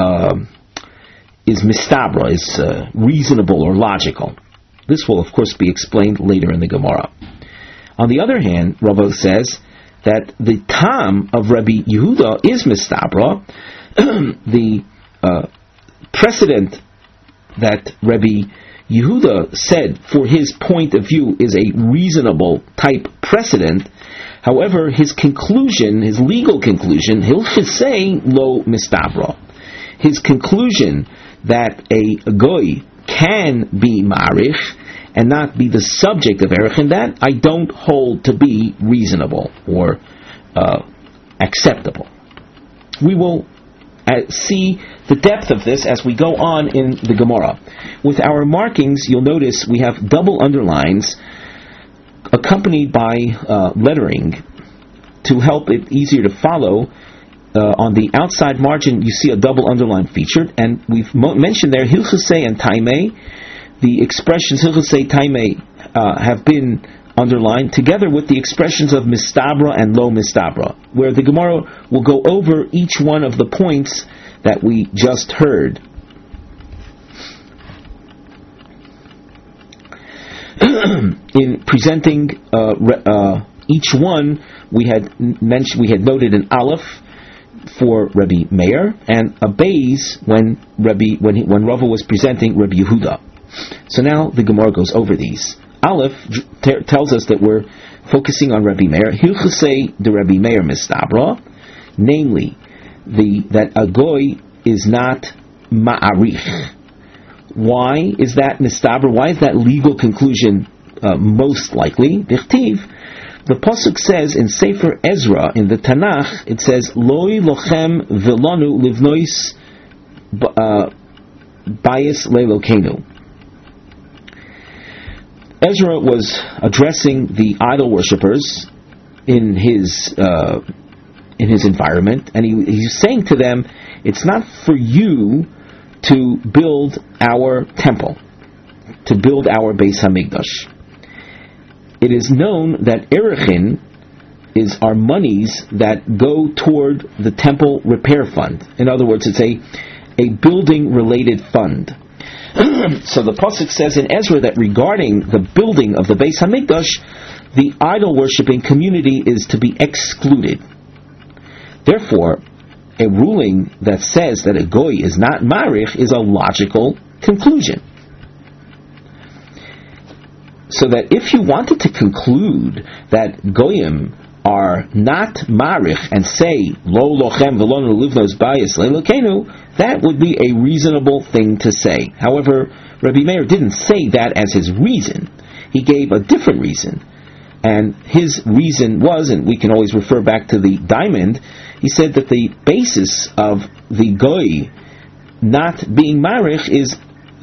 mistabra, is reasonable or logical. This will, of course, be explained later in the Gemara. On the other hand, Rava says, that the tam of Rabbi Yehuda is mistabra, the precedent that Rabbi Yehuda said for his point of view is a reasonable type precedent. However, his conclusion, his legal conclusion, hilchasei lo mistabra, his conclusion that a goy can be marich and not be the subject of erech, and that I don't hold to be reasonable or acceptable. We will see the depth of this as we go on in the Gemara. With our markings, you'll notice we have double underlines accompanied by lettering to help it easier to follow. On the outside margin, you see a double underline featured, and we've mentioned there Hilchasei and Taimei. The expressions Hilchasei, Taimei have been underlined together with the expressions of Mistabra and Lo Mistabra, where the Gemara will go over each one of the points that we just heard. In presenting each one, we had noted an aleph for Rabbi Meir and a beis when Rava was presenting Rabbi Yehuda. So now the Gemara goes over these. Aleph tells us that we're focusing on Rabbi Meir. Hilchasei de Rabbi Meir mistabra, namely that a goy is not ma'arich. Why is that mistabra? Why is that legal conclusion most likely? Dichtiv. The pasuk says in Sefer Ezra in the Tanakh, it says Loi lochem velanu livnois bayis leilokenu. Ezra was addressing the idol worshippers in his environment, and he's saying to them, it's not for you to build our temple, to build our Beis Hamikdash. It is known that erechin are monies that go toward the temple repair fund. In other words, it's a building related fund. So the pasuk says in Ezra that regarding the building of the Beis Hamikdash, the idol worshipping community is to be excluded. Therefore, a ruling that says that a goy is not marich is a logical conclusion. So that if you wanted to conclude that goyim are not marich and say lo lochem velonu livnos bayis leilokenu, that would be a reasonable thing to say. However, Rabbi Meir didn't say that as his reason. He gave a different reason, and his reason was, and we can always refer back to the diamond. He said that the basis of the goy not being marich is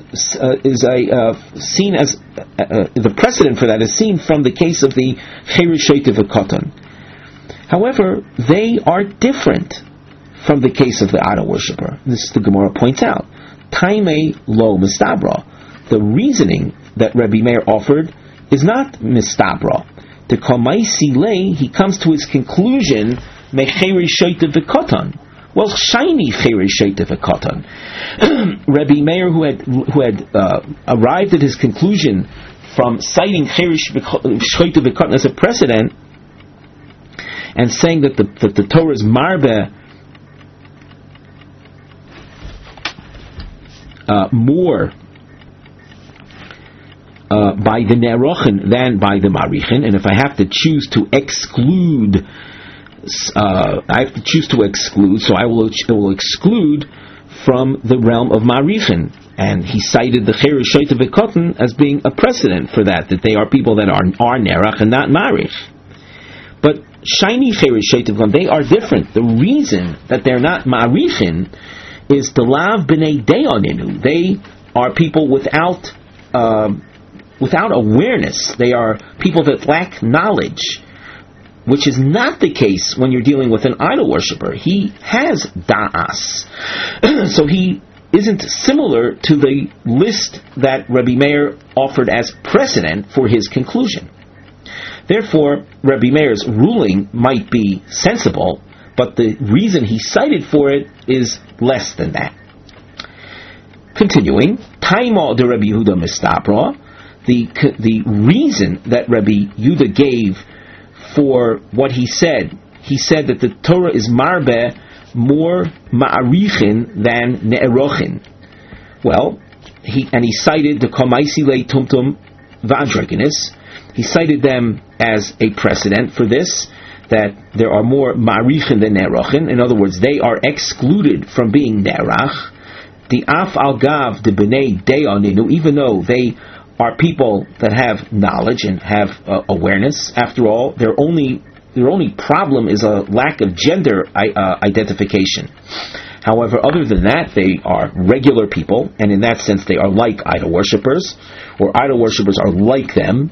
seen as the precedent for that is seen from the case of the Cherishetiv Koton. However, they are different from the case of the idol worshipper. This the Gemara points out. Taimei lo mistabra. The reasoning that Rabbi Meir offered is not mistabra. The Kamaisi lei, he comes to his conclusion mecherishetiv Koton. Well, shiny cherishetiv Koton. Rabbi Meir, who had arrived at his conclusion from citing cherishetiv Koton as a precedent, and saying that the Torah is marbe more by the nerochen than by the marichin, and if I have to choose to exclude, so I will exclude from the realm of marichin. And he cited the cherishetiv Koton as being a precedent for that they are people that are nerach and not marich. But shiny cherishetiv Koton, they are different. The reason that they're not marichin is the lav b'nei deoninu. They are people without awareness. They are people that lack knowledge, which is not the case when you're dealing with an idol worshipper. He has da'as. So he isn't similar to the list that Rabbi Meir offered as precedent for his conclusion. Therefore, Rabbi Meir's ruling might be sensible, but the reason he cited for it is less than that. Continuing, Taima de Rabbi Yehuda mistabra, the reason that Rabbi Yehuda gave for what he said. He said that the Torah is marbe more ma'arichin than ne'erochin. Well, he cited the Kamaisi Le Tumtum V'Androginus. He cited them as a precedent for this, that there are more ma'arichin than ne'erochin. In other words, they are excluded from being ne'erach. The af al gav de b'nei de'oninu, even though they are people that have knowledge and have awareness. After all, their only problem is a lack of gender identification. However, other than that, they are regular people, and in that sense they are like idol worshippers, or idol worshippers are like them.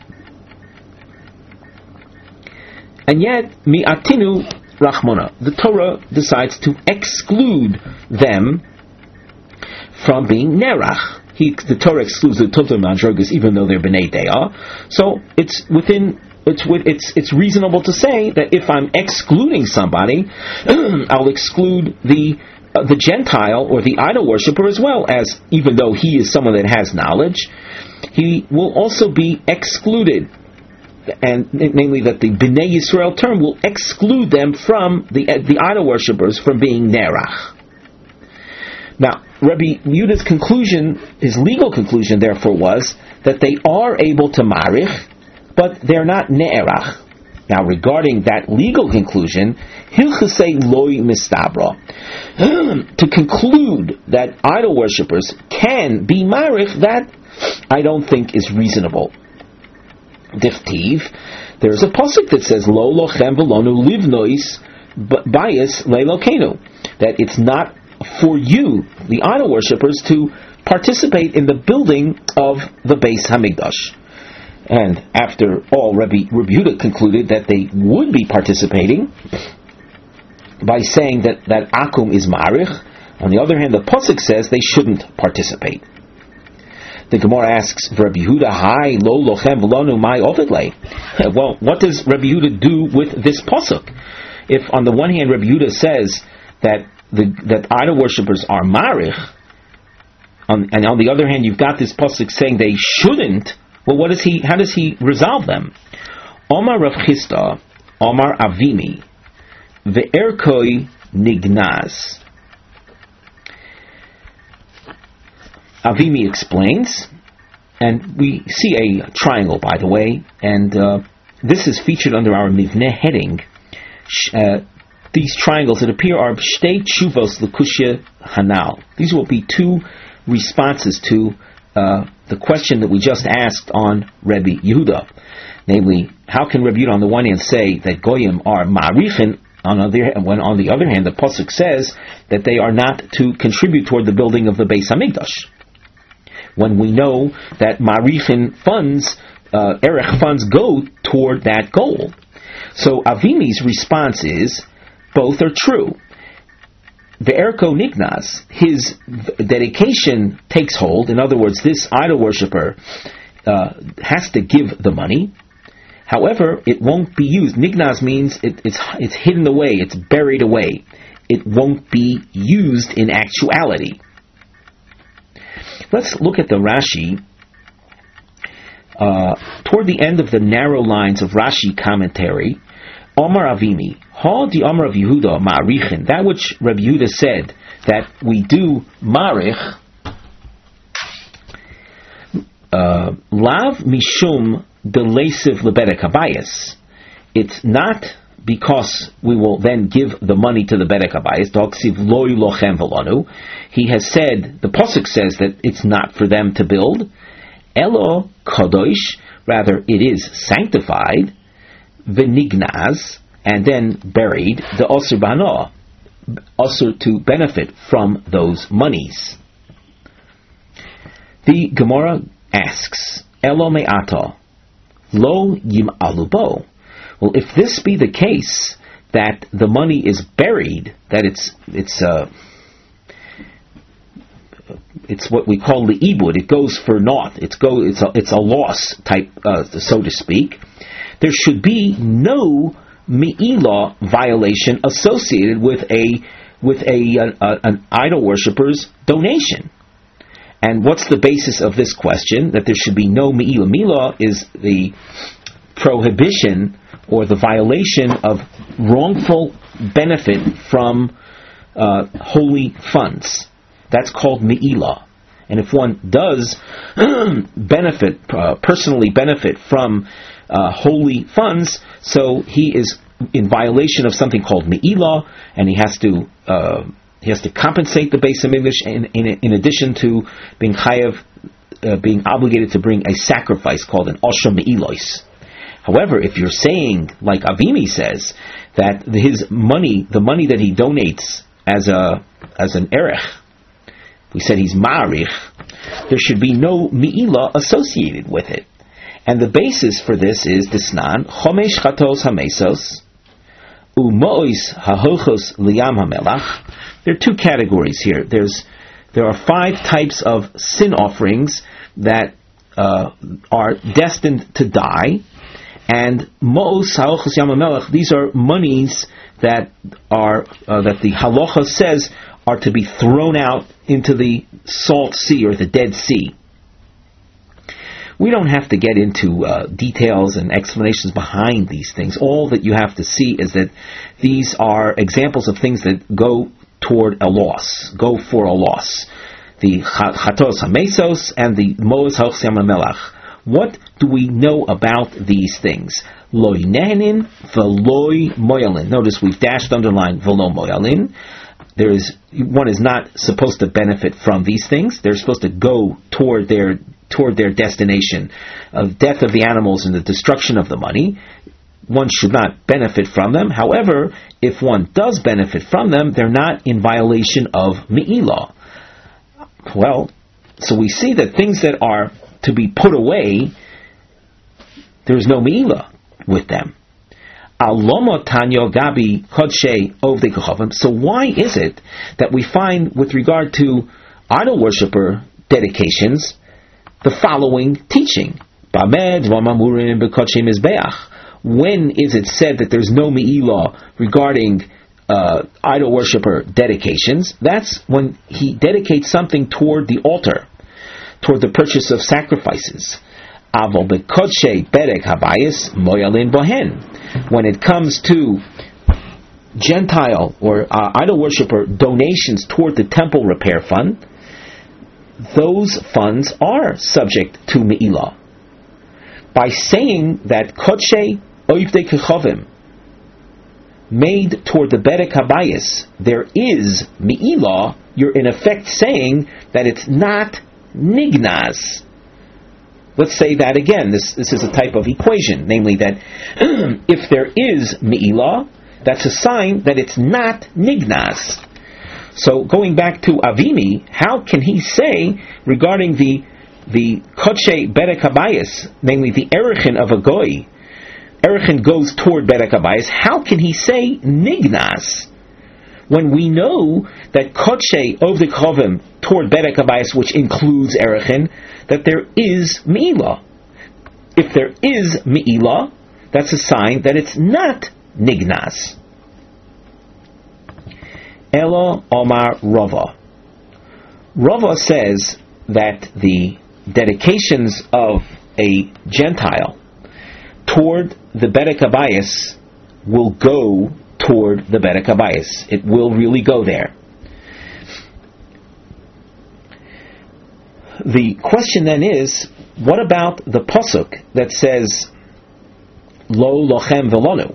And yet, mi'atinu rachmona, the Torah decides to exclude them from being nerach. The Torah excludes the Tumtum Androgus even though they're B'nai De'ah. So it's reasonable to say that if I'm excluding somebody, I'll exclude the Gentile or the idol worshipper as well, as even though he is someone that has knowledge, he will also be excluded. And namely that the B'nai Yisrael term will exclude them from the idol worshippers from being Nerach. Now, Rabbi Yehuda's conclusion, his legal conclusion, therefore, was that they are able to marich, but they're not ne'erach. Now, regarding that legal conclusion, hilchasei loy mistabra, to conclude that idol worshippers can be marich, that I don't think is reasonable. Dichtiv, there's a pasuk that says lo lochem v'lonu livnois bias leilokenu, that it's not for you, the idol worshippers, to participate in the building of the Beis Hamikdash. And after all, Rabbi Yehuda concluded that they would be participating by saying that Akum is Ma'arich. On the other hand, the pasuk says they shouldn't participate. The Gemara asks Rabbi Yehuda, "Hi lo lochem v'lonu mai ovidle." Well, what does Rabbi Yehuda do with this pasuk? If on the one hand Rabbi Yehuda says that idol worshippers are marich, and on the other hand you've got this pasuk saying they shouldn't, well, how does he resolve them? Omar Rav Chisda, Omar Avimi, ve'erkoi nignaz. Avimi explains, and we see a triangle, by the way, and this is featured under our Mivneh heading. These triangles that appear are Shtei Tshuvos L'Kushya Hanal. These will be two responses to the question that we just asked on Rabbi Yehuda. Namely, how can Rabbi Yehuda on the one hand say that Goyim are Ma'arichin, when on the other hand the Pasuk says that they are not to contribute toward the building of the Beis Hamikdash? When we know that Ma'arichin funds, Erech funds go toward that goal. So Avimi's response is, both are true. The Erko Nignaz, his dedication takes hold. In other words, this idol worshipper has to give the money. However, it won't be used. Nignaz means it's hidden away, it's buried away. It won't be used in actuality. Let's look at the Rashi. Toward the end of the narrow lines of Rashi commentary, Omar Avimi, Ha di Omar of Yehuda Ma'arichin, that which Rabbi Yehuda said that we do Ma'arich, Lav Mishum Delesiv Lebedek Habayis. It's not because we will then give the money to the Bedek Habayis. Doksiv Loi Lochem Velanu. He has said, the Pasuk says that it's not for them to build. Elo Kadosh, rather it is sanctified. V'nignaz, and then buried, the Osir Bano, also to benefit from those monies. The Gemara asks, Elo me'ata, lo yim alubo. Well, if this be the case, that the money is buried, that it's what we call the ibud, it goes for naught, it's a loss type, so to speak, there should be no me'ilah violation associated with an idol worshipper's donation. And what's the basis of this question? That there should be no me'ilah. Me'ilah is the prohibition or the violation of wrongful benefit from holy funds. That's called me'ilah. And if one does personally benefit from holy funds, so he is in violation of something called me'ilah, and he has to compensate the Beis Hamikdash in addition to being chayav, being obligated to bring a sacrifice called an osher me'ilos. However, if you're saying, like Avimi says, that his money, the money that he donates as an erech, we said he's ma'arich, there should be no me'ilah associated with it. And the basis for this is Disnan, Chomesh Chatos Hamesos, Umois Hahochos Liyam Hamelach. There are two categories here. There are 5 types of sin offerings that are destined to die, and Mo'os Hahochos Yam Hamelach, these are monies that are that the halacha says are to be thrown out into the salt sea or the Dead Sea. We don't have to get into details and explanations behind these things. All that you have to see is that these are examples of things that go toward a loss, go for a loss. The Chatos HaMesos and the Mo'os Hahochos Yam HaMelach. What do we know about these things? Loi nehenin v'loi moyalin. Notice we've dashed underline v'lo moyalin. One is not supposed to benefit from these things. They're supposed to go toward their destination of death of the animals and the destruction of the money. One should not benefit from them. However, if one does benefit from them, they're not in violation of me'ilah. Well, so we see that things that are to be put away, there's no me'ilah with them. So why is it that we find with regard to idol worshipper dedications the following teaching? When is it said that there's no me'ilah regarding idol worshipper dedications? That's when he dedicates something toward the altar, toward the purchase of sacrifices. When it comes to Gentile or idol worshipper donations toward the temple repair fund, those funds are subject to me'ilah. By saying that kodshe oivdei kechavim made toward the Bedek Habayis, there is me'ilah, you're in effect saying that it's not nignaz. Let's say that again. This is a type of equation, namely that if there is me'ilah, that's a sign that it's not nignaz. So going back to Avimi, how can he say regarding the kodshe Bedek Habayis, namely the erechin of a goy, erechin goes toward Bedek Habayis, how can he say nignaz? When we know that kodshe ovdei kechavim toward Bedek Habayis, which includes erechin, that there is me'ilah. If there is me'ilah, that's a sign that it's not nignaz. Elo Omar Rava. Rava says that the dedications of a Gentile toward the Bedek Habayis will go toward the Bedek Habayis. It will really go there. The question then is, what about the pasuk that says Lo lochem velonu?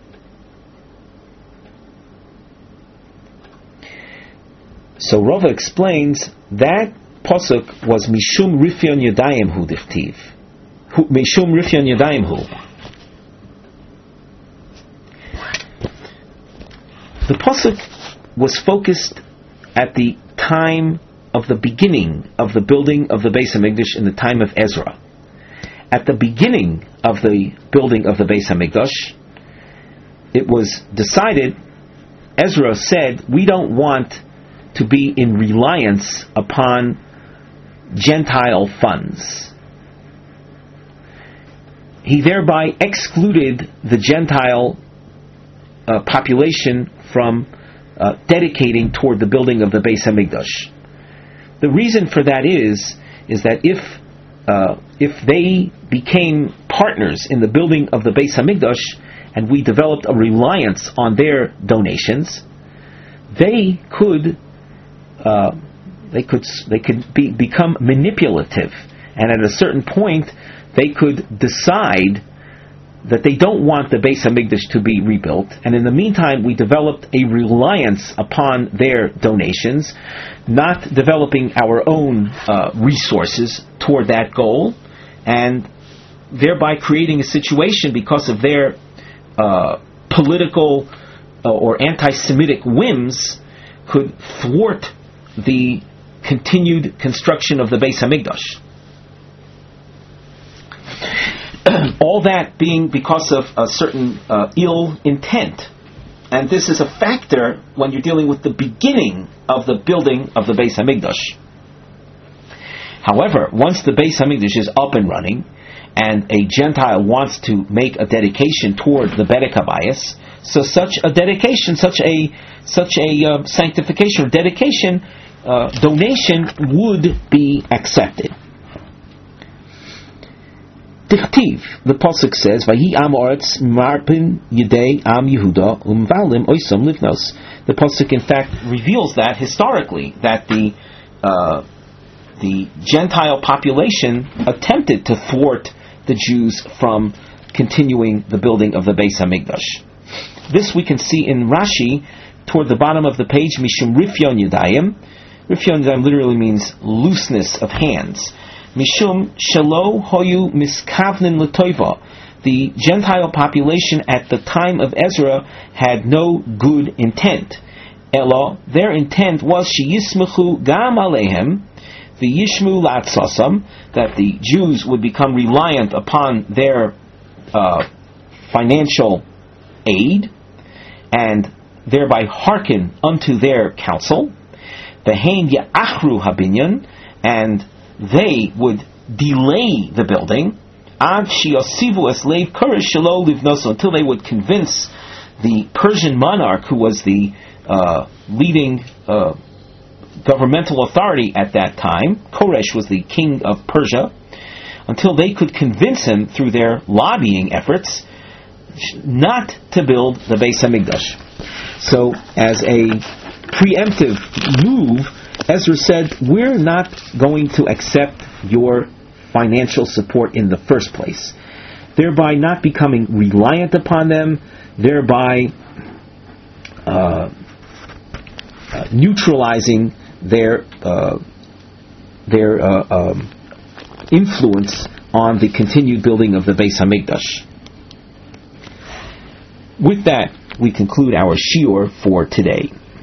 So Rava explains that pasuk was Mishum Rifyon Yadayim Hu Dichtiv. Mishum Rifyon Yadayim Hu. The pasuk was focused at the time of the beginning of the building of the Beis Hamikdash in the time of Ezra. At the beginning of the building of the Beis Hamikdash, it was decided, Ezra said, we don't want to be in reliance upon Gentile funds. He thereby excluded the Gentile population from dedicating toward the building of the Beis Hamikdash. The reason for that is that if if they became partners in the building of the Beis Hamikdash, and we developed a reliance on their donations, they could become manipulative, and at a certain point, they could decide that they don't want the Beis Hamikdash to be rebuilt, and in the meantime we developed a reliance upon their donations, not developing our own resources toward that goal, and thereby creating a situation because of their political or anti-Semitic whims could thwart the continued construction of the Beis Hamikdash. All that being because of a certain ill intent. And this is a factor when you're dealing with the beginning of the building of the Beis Hamikdash. However, once the Beis Hamikdash is up and running, and a Gentile wants to make a dedication toward the Bedek Habayis, so such a dedication, such a sanctification or dedication, donation would be accepted. Tichtiv, the pasuk says, "Vayi am oretz marpin yedei am Yehuda umvalim oisam livnos." The pasuk, in fact, reveals that historically that the Gentile population attempted to thwart the Jews from continuing the building of the Beis Hamikdash. This we can see in Rashi toward the bottom of the page. Mishum rifyon yadayim. Rifyon yadayim literally means looseness of hands. Mishum shelo hoyu miskavnin letoiva. The Gentile population at the time of Ezra had no good intent. Elo, their intent was sheyismechu gam alehem, the yishmu latzasam, that the Jews would become reliant upon their financial aid, and thereby hearken unto their counsel. Vehein ya'achru habinyan, and they would delay the building ad shiosivu esleiv kurish shelo livnos, until they would convince the Persian monarch, who was the leading governmental authority at that time. Koresh was the king of Persia, until they could convince him through their lobbying efforts not to build the Beis Hamikdash. So, as a preemptive move, Ezra said, we're not going to accept your financial support in the first place, thereby not becoming reliant upon them, thereby neutralizing their influence on the continued building of the Beis Hamikdash. With that, we conclude our shiur for today.